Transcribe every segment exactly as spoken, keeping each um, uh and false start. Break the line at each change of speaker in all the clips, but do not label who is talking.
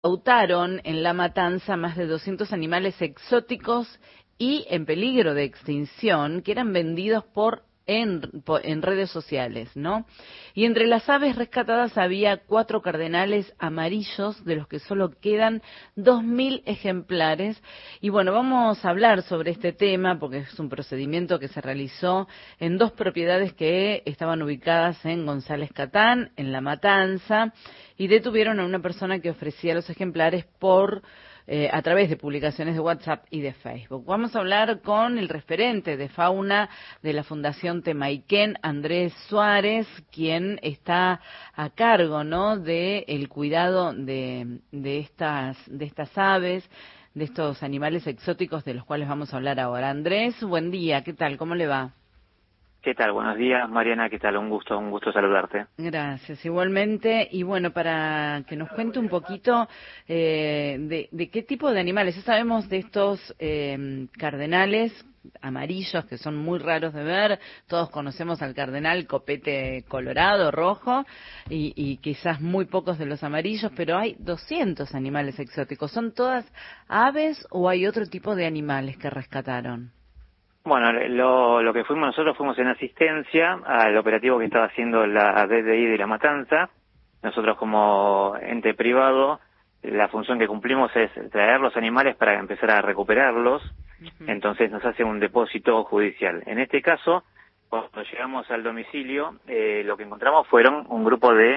Incautaron en la matanza más de doscientos animales exóticos y en peligro de extinción que eran vendidos por en, por, en redes sociales, ¿no? Y entre las aves rescatadas había cuatro cardenales amarillos, de los que solo quedan dos mil ejemplares. Y bueno, vamos a hablar sobre este tema porque es un procedimiento que se realizó en dos propiedades que estaban ubicadas en González Catán, en La Matanza, y detuvieron a una persona que ofrecía los ejemplares por eh, a través de publicaciones de WhatsApp y de Facebook. Vamos a hablar con el referente de fauna de la Fundación Temaiken, Andrés Suárez, quien está a cargo, ¿no?, de el cuidado de, de estas de estas aves, de estos animales exóticos de los cuales vamos a hablar ahora. Andrés, buen día, ¿qué tal? ¿Cómo le va?
¿Qué tal? Buenos días, Mariana, ¿qué tal? Un gusto, un gusto saludarte.
Gracias, igualmente. Y bueno, para que nos cuente un poquito eh, de, de qué tipo de animales. Ya sabemos de estos eh, cardenales amarillos que son muy raros de ver. Todos conocemos al cardenal copete colorado, rojo, y, y quizás muy pocos de los amarillos, pero hay doscientos animales exóticos. ¿Son todas aves o hay otro tipo de animales que rescataron?
Bueno, lo, lo que fuimos nosotros fuimos en asistencia al operativo que estaba haciendo la D D I de La Matanza. Nosotros como ente privado, la función que cumplimos es traer los animales para empezar a recuperarlos. Uh-huh. Entonces nos hace un depósito judicial. En este caso, cuando llegamos al domicilio, eh, lo que encontramos fueron un grupo de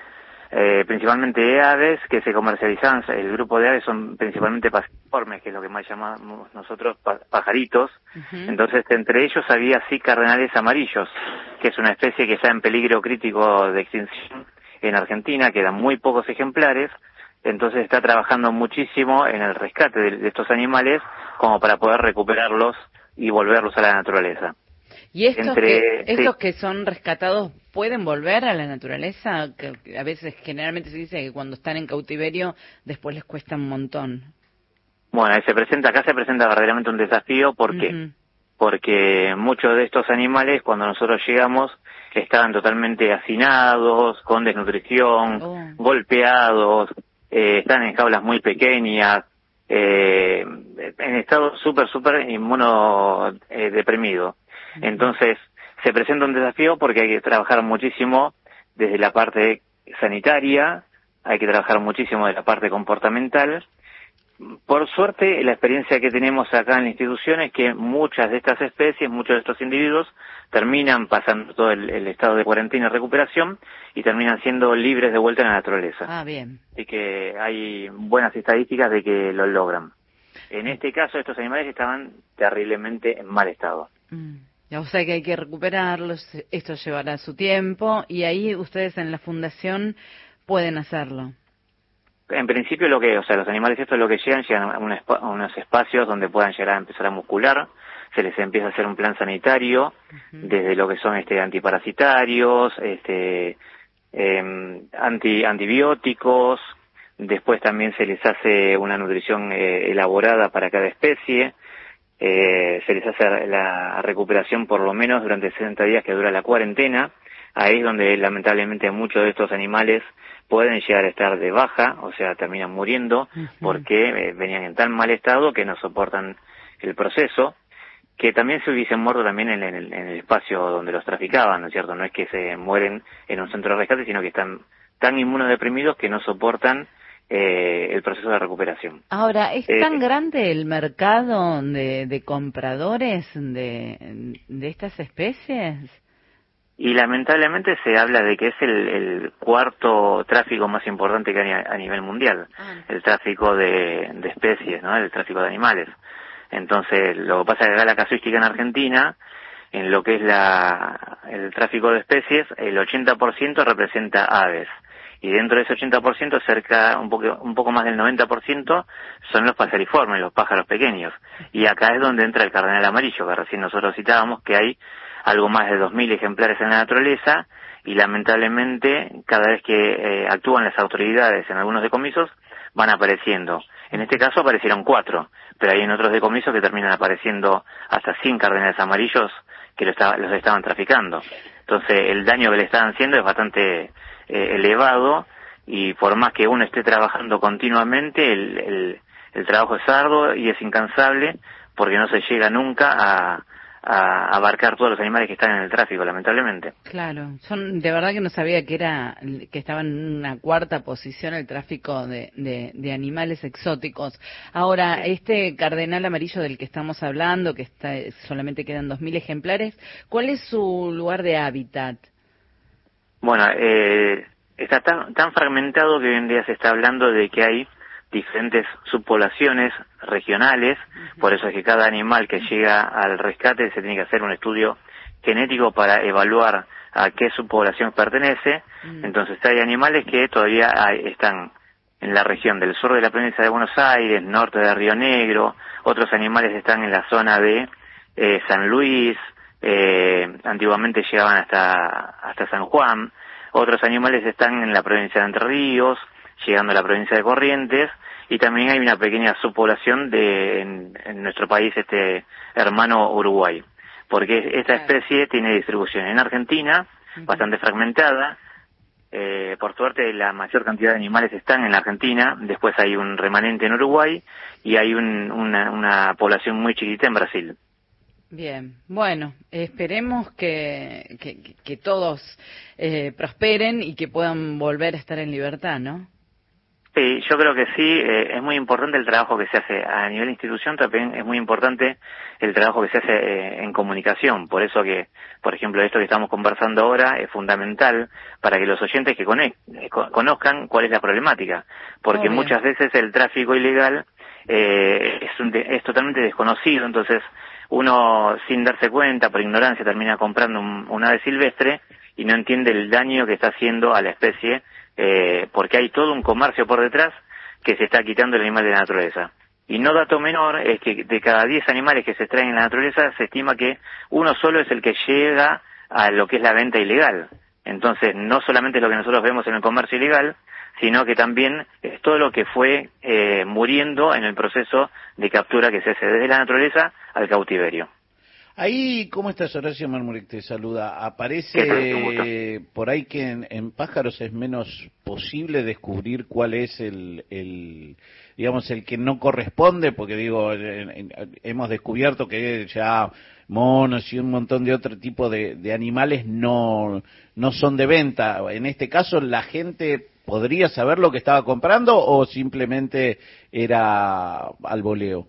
Eh, principalmente aves que se comercializaban. El grupo de aves son principalmente pasiformes, que es lo que más llamamos nosotros pa pajaritos. Uh-huh. Entonces, entre ellos había sí cardenales amarillos, que es una especie que está en peligro crítico de extinción en Argentina, quedan muy pocos ejemplares. Entonces está trabajando muchísimo en el rescate de, de estos animales como para poder recuperarlos y volverlos a la naturaleza.
¿Y estos, Entre, que, estos sí. que son rescatados pueden volver a la naturaleza? Que a veces, generalmente se dice que cuando están en cautiverio después les cuesta un montón.
Bueno, se presenta, acá se presenta verdaderamente un desafío. ¿Por qué? Uh-huh. Porque muchos de estos animales, cuando nosotros llegamos, estaban totalmente hacinados, con desnutrición, oh. golpeados, eh, están en jaulas muy pequeñas, eh, en estado súper, súper inmunodeprimido. Eh, Entonces, se presenta un desafío porque hay que trabajar muchísimo desde la parte sanitaria, hay que trabajar muchísimo de la parte comportamental. Por suerte, la experiencia que tenemos acá en la institución es que muchas de estas especies, muchos de estos individuos, terminan pasando todo el, el estado de cuarentena y recuperación y terminan siendo libres de vuelta en la naturaleza.
Ah, bien.
Así que hay buenas estadísticas de que lo logran. En este caso, estos animales estaban terriblemente en mal estado.
Mm. O sea que hay que recuperarlos, esto llevará su tiempo, y ahí ustedes en la fundación pueden hacerlo.
En principio lo que, o sea, los animales estos lo que llegan, llegan a, un espa a unos espacios donde puedan llegar a empezar a muscular, se les empieza a hacer un plan sanitario, uh-huh. desde lo que son este antiparasitarios, este eh, anti antibióticos, después también se les hace una nutrición eh, elaborada para cada especie. Eh, se les hace la recuperación por lo menos durante sesenta días que dura la cuarentena. Ahí es donde lamentablemente muchos de estos animales pueden llegar a estar de baja, o sea, terminan muriendo, uh-huh. porque eh, venían en tan mal estado que no soportan el proceso, que también se hubiesen muerto también en el, en el espacio donde los traficaban, ¿no es cierto? No es que se mueren en un centro de rescate, sino que están tan inmunodeprimidos que no soportan Eh, el proceso de recuperación.
Ahora, ¿es
eh,
tan grande el mercado de, de compradores de, de estas especies?
Y lamentablemente se habla de que es el, el cuarto tráfico más importante que hay a, a nivel mundial, ah. el tráfico de, de especies, ¿no? El tráfico de animales. Entonces, lo que pasa es que acá la casuística en Argentina, en lo que es la el tráfico de especies, el ochenta por ciento representa aves. Y dentro de ese ochenta por ciento, cerca, un poco, un poco más del noventa por ciento, son los paseriformes, los pájaros pequeños. Y acá es donde entra el cardenal amarillo, que recién nosotros citábamos, que hay algo más de dos mil ejemplares en la naturaleza, y lamentablemente, cada vez que eh, actúan las autoridades en algunos decomisos, van apareciendo. En este caso aparecieron cuatro, pero hay en otros decomisos que terminan apareciendo hasta cien cardenales amarillos que lo estaba, los estaban traficando. Entonces, el daño que le estaban haciendo es bastante Eh, elevado, y por más que uno esté trabajando continuamente, el, el, el trabajo es arduo y es incansable, porque no se llega nunca a, a abarcar todos los animales que están en el tráfico, lamentablemente.
Claro, son de verdad que no sabía que era que estaba en una cuarta posición el tráfico de, de, de animales exóticos. Ahora,
Sí.
este cardenal amarillo del que estamos hablando, que está solamente quedan dos mil ejemplares, ¿cuál es su lugar de hábitat?
Bueno, eh, está tan, tan fragmentado que hoy en día se está hablando de que hay diferentes subpoblaciones regionales, uh-huh. Por eso es que cada animal que llega al rescate se tiene que hacer un estudio genético para evaluar a qué subpoblación pertenece. Uh-huh. Entonces hay animales que todavía hay, están en la región del sur de la provincia de Buenos Aires, norte de Río Negro, otros animales están en la zona de eh, San Luis, eh, antiguamente llegaban hasta, hasta San Juan, otros animales están en la provincia de Entre Ríos, llegando a la provincia de Corrientes, y también hay una pequeña subpoblación de en, en nuestro país, este hermano Uruguay, porque esta especie tiene distribución en Argentina, uh-huh. Bastante fragmentada. Eh, por suerte la mayor cantidad de animales están en la Argentina, después hay un remanente en Uruguay y hay un, una, una población muy chiquita en Brasil.
Bien, bueno, esperemos que, que, que todos eh, prosperen y que puedan volver a estar en libertad, ¿no?
Sí, yo creo que sí, eh, es muy importante el trabajo que se hace a nivel institución, también es muy importante el trabajo que se hace eh, en comunicación, por eso que, por ejemplo, esto que estamos conversando ahora es fundamental para que los oyentes que conec- conozcan cuál es la problemática, porque
Obvio.
Muchas veces el tráfico ilegal eh, es, un de- es totalmente desconocido, entonces uno sin darse cuenta, por ignorancia, termina comprando un, un ave silvestre y no entiende el daño que está haciendo a la especie, eh, porque hay todo un comercio por detrás que se está quitando el animal de la naturaleza. Y no dato menor es que de cada diez animales que se extraen en la naturaleza se estima que uno solo es el que llega a lo que es la venta ilegal. Entonces no solamente es lo que nosotros vemos en el comercio ilegal, sino que también es todo lo que fue eh, muriendo en el proceso de captura que se hace desde la naturaleza al cautiverio.
Ahí, ¿cómo estás, Horacio Marmurek? Te saluda. Aparece por ahí que en, en pájaros es menos posible descubrir cuál es el, el, digamos, el que no corresponde, porque digo, en, en, hemos descubierto que ya monos y un montón de otro tipo de, de animales no, no son de venta. En este caso, la gente podría saber lo que estaba comprando o simplemente era al voleo.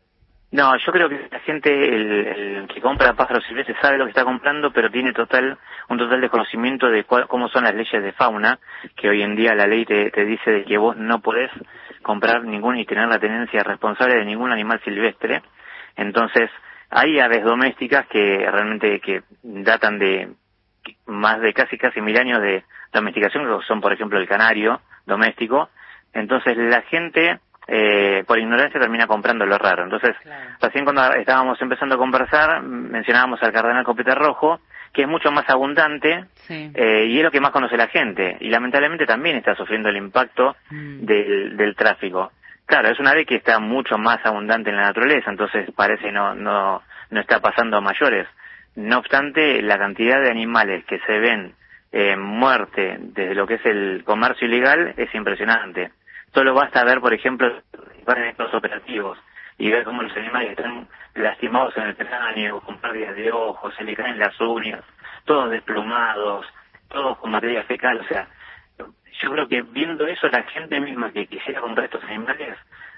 No, yo creo que la gente, el, el que compra pájaros silvestres sabe lo que está comprando, pero tiene total un total desconocimiento de cuál, cómo son las leyes de fauna, que hoy en día la ley te, te dice de que vos no podés comprar ningún y tener la tenencia responsable de ningún animal silvestre. Entonces, hay aves domésticas que realmente que datan de más de casi casi mil años de domesticación, que son, por ejemplo, el canario doméstico. Entonces, la gente Eh, por ignorancia termina comprando lo raro. Entonces, claro. Recién cuando estábamos empezando a conversar, mencionábamos al cardenal copete rojo, que es mucho más abundante, sí. eh, y es lo que más conoce la gente, y lamentablemente también está sufriendo el impacto mm. del, del tráfico. Claro, es una ave que está mucho más abundante en la naturaleza, entonces parece no, no, no está pasando a mayores. No obstante, la cantidad de animales que se ven en eh, muerte desde lo que es el comercio ilegal es impresionante. Solo basta ver, por ejemplo, en estos operativos y ver cómo los animales están lastimados en el cráneo, con pérdidas de ojos, se le caen las uñas, todos desplumados, todos con materia fecal. O sea, yo creo que viendo eso, la gente misma que quisiera comprar estos animales,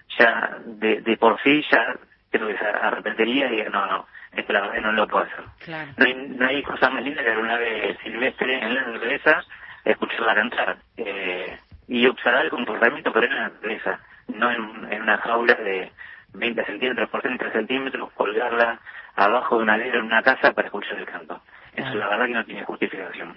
ya de, de por sí ya creo que se arrepentiría y diga, no, no, esto la verdad no lo puedo hacer. Claro. No hay, no hay cosa más linda que ver una ave silvestre en la naturaleza, escucharla cantar. Eh, y observar el comportamiento, pero en la naturaleza, no en, en una jaula de veinte centímetros por treinta centímetros, colgarla abajo de una alero en una casa para escuchar el canto. Eso ah. la verdad que no tiene justificación.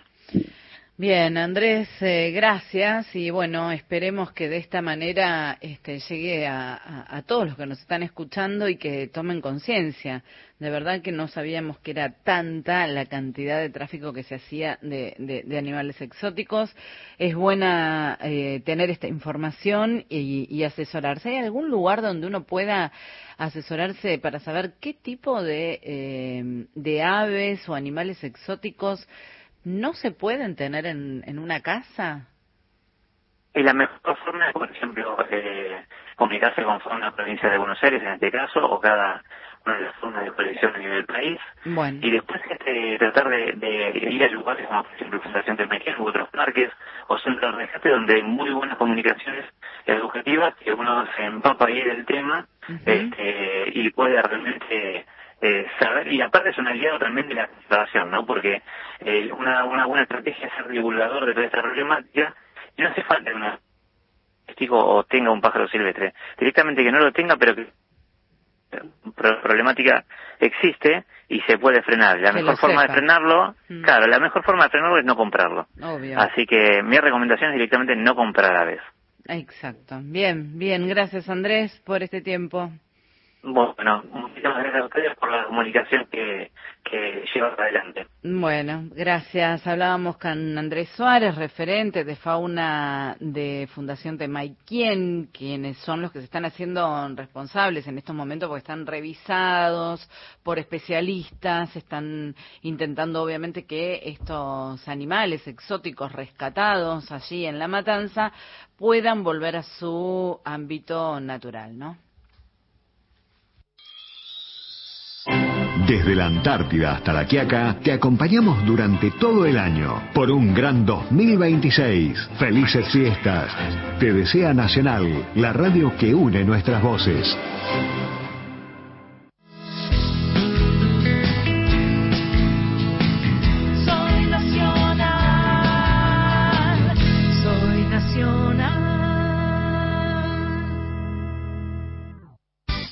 Bien, Andrés, eh, gracias, y bueno, esperemos que de esta manera este, llegue a, a, a todos los que nos están escuchando y que tomen conciencia. De verdad que no sabíamos que era tanta la cantidad de tráfico que se hacía de, de, de animales exóticos. Es buena eh, tener esta información y, y asesorarse. ¿Hay algún lugar donde uno pueda asesorarse para saber qué tipo de, eh, de aves o animales exóticos no se pueden tener en, en una casa?
Y la mejor forma es, por ejemplo, eh, comunicarse con una provincia de Buenos Aires, en este caso, o cada una de las formas de colección a nivel país.
Bueno.
Y después este, tratar de, de ir a lugares como, por ejemplo, Fundación del Mequén u otros parques, o centros de rescate, donde hay muy buenas comunicaciones educativas, que uno se empapa ahí del tema, uh-huh. este, y puede realmente eh, saber, y aparte es un aliado también de la conservación, ¿no? Porque eh, una, una buena estrategia es ser divulgador de toda esta problemática, y no hace falta que una o tenga un pájaro silvestre, directamente que no lo tenga, pero que la problemática existe y se puede frenar. La que mejor forma sepa. de frenarlo, mm. claro, la mejor forma de frenarlo es no comprarlo.
Obvio.
Así que mi recomendación es directamente no comprar aves.
Exacto. Bien, bien. Gracias, Andrés, por este tiempo.
Bueno, muchísimas gracias a ustedes por la comunicación que, que llevan adelante.
Bueno, gracias. Hablábamos con Andrés Suárez, referente de fauna de Fundación Temayquén, quienes son los que se están haciendo responsables en estos momentos porque están revisados por especialistas, están intentando obviamente que estos animales exóticos rescatados allí en La Matanza puedan volver a su ámbito natural, ¿no?
Desde la Antártida hasta la Quiaca, te acompañamos durante todo el año por un gran dos mil veintiséis. ¡Felices fiestas! Te desea Nacional, la radio que une nuestras voces.